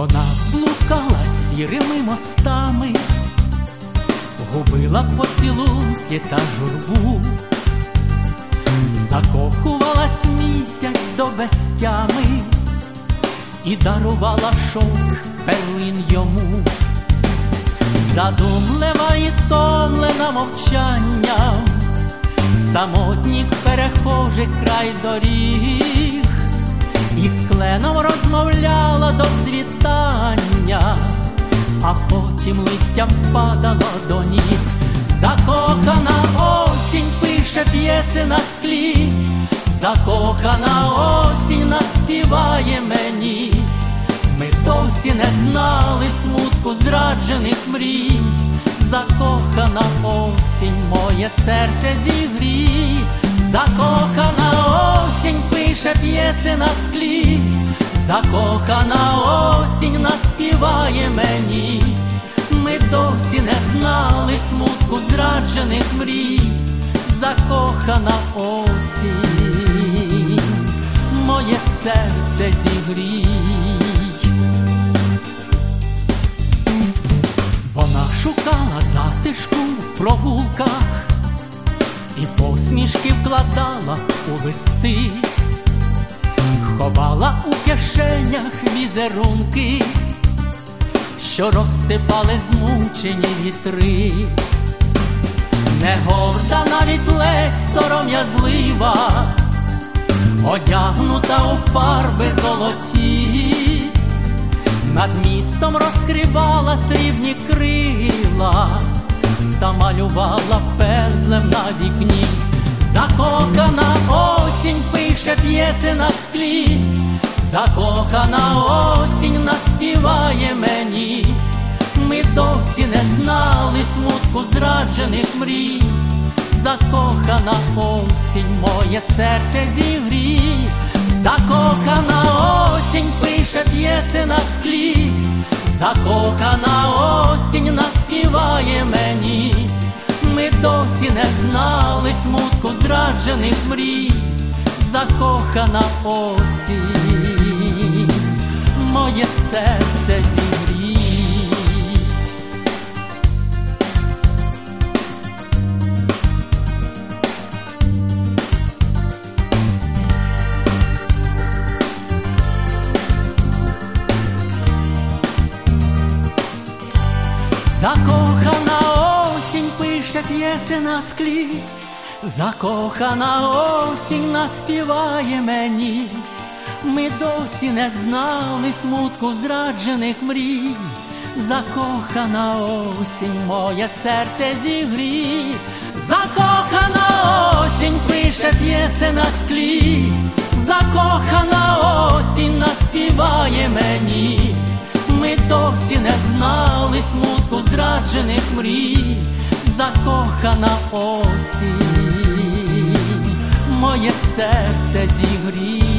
Вона блукала сірими мостами, губила поцілунки та журбу, закохувалась місяць до безтями і дарувала шовк перлин йому. Задумлива і томлена мовчанням, самотніх перехожих край доріг, і з кленом розмовляла до світання, а потім листям падало до ніг. Закохана осінь пише п'єси на склі, закохана осінь наспіває мені. Ми досі не знали смутку зраджених мрій. Закохана осінь моє серце зігрій. Закохана осінь пише п'єси на склі, закохана осінь наспіває мені. Ми досі не знали смутку зраджених мрій. Закохана осінь моє серце зігрій. Вона шукала затишку в провулках і посмішки вкладала у листи, ховала у кишенях візерунки, що розсипали змучені вітри. Не горда, навіть ледь сором'язлива, одягнута у фарби золоті, над містом розкривала срібні крила та малювала пензлем на вікні. Закохана осінь пише п'єси на склі, закохана осінь наспіває мені. Ми досі не знали смутку зраджених мрій. Закохана осінь моє серце зігрій. Закохана осінь пише п'єси на склі, закохана осінь наспіває мені. Ми досі не знали смутку зраджених мрій. Закохана осінь моє серце зігрій. Закохана осінь пише п'єси на склі, закохана осінь наспіває мені. Ми досі не знали смутку зраджених мрій. Закохана осінь моє серце зігрій. Закохана осінь пише п'єси на склі, закохана осінь наспіває мені. Ми досі не знали смутку зраджених мрій. Закохана осінь моє серце зігрій.